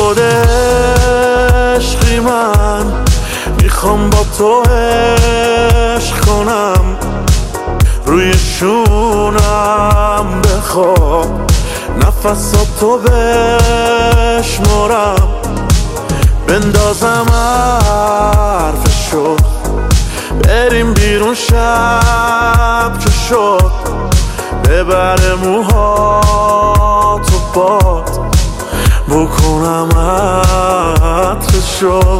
شده عشقی من، میخوام با تو عشق کنم، روی شونم بخواب، نفساتو بشمرم، بندازم حرفشو، بریم بیرون شب که شد، ببره موهاتو باد، بکنم عطرشو،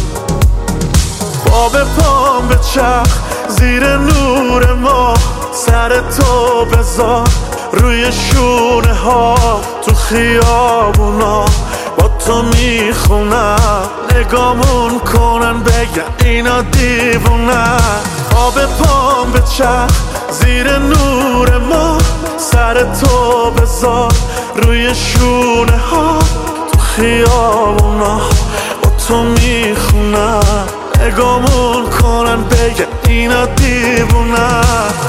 با به پام به چرخ زیر نور ما، سر تو بذار روی شونه ها، تو خیابونا با تو میخونم، نگامون کنن بگن اینا دیوونن. آب پام به چرخ زیر نور ما، سر تو بذار روی شونه ها، تو خیابونا با تو میخونم، نگامون کنن بگن اینا دیوونن.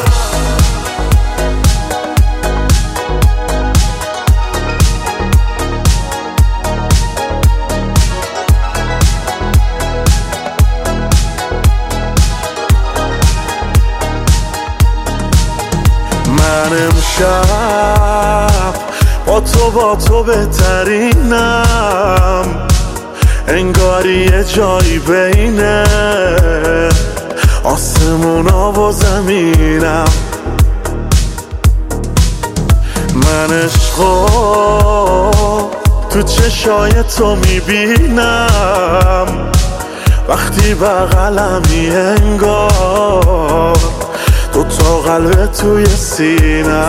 من امشب با تو بهترینم، انگاری یه جایی بینه آسمونا و زمینم. من عشقو تو چشای تو میبینم، وقتی بغلمی انگار دو تا قلب توی سینم،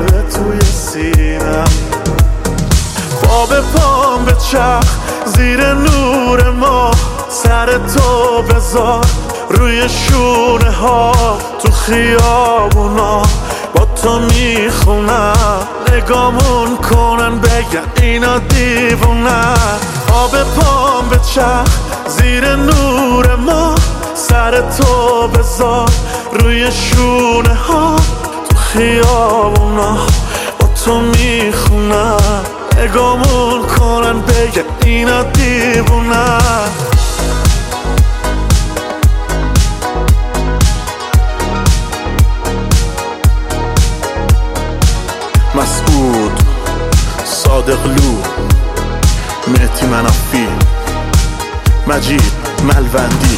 با به پام به چرخ زیر نور ما، سر تو بذار روی شونه ها، تو خیابونا با تو میخونم، نگامون کنن بگن اینا دیوونن. آب پام به چرخ زیر نور ما، سر تو بذار روی شونه ها، تو خیابونا با تو میخونم، نگامون کنن بگن اینا دیوونن. مسعود صادقلو، مهدی منافی، مجید ملوندی.